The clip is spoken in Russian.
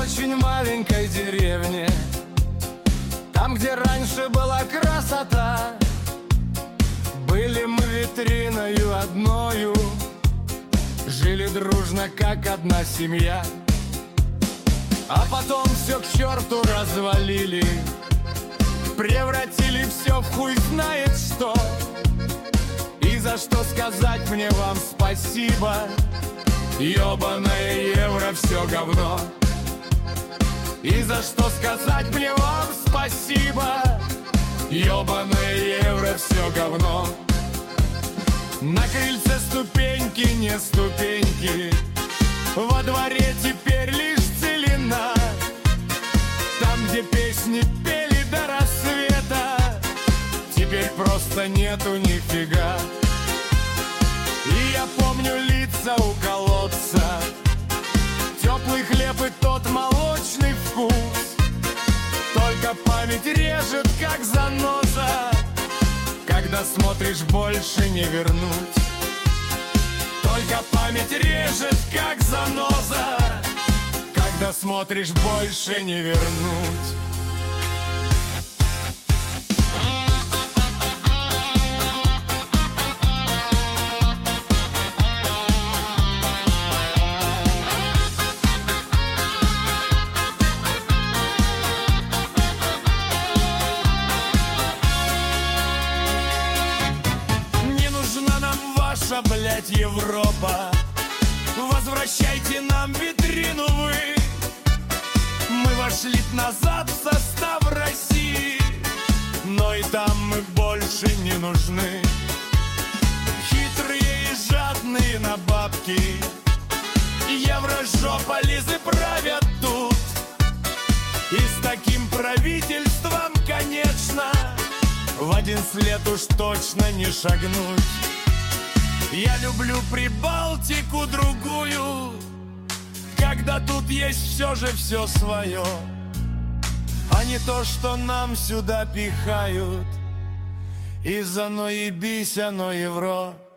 очень маленькой деревне, там, где раньше была красота. Были мы витриною одною, жили дружно, как одна семья. А потом все к черту развалили, превратили все в хуй знает что. И за что сказать мне вам спасибо? Ёбаное евро, все говно. И за что сказать мне вам спасибо? Ёбаное евро, все говно. На крыльце ступеньки, не ступеньки, во дворе теперь лишь целина. Там, где песни пели до рассвета, теперь просто нету нифига. И я помню лица у колодца, теплый хлеб и тот молочный вкус. Только память режет, как заноза, когда смотришь, больше не вернуть. Только память режет, как заноза, когда смотришь, больше не вернуть. Ваша, блядь, Европа, возвращайте нам витрину вы. Мы вошли назад в состав России, но и там мы больше не нужны. Хитрые и жадные на бабки, еврожополизы правят тут. И с таким правительством, конечно, в 11 лет уж точно не шагнуть. Я люблю Прибалтику другую, когда тут есть все же все свое, а не то, что нам сюда пихают из-за «ну ебись, оно евро».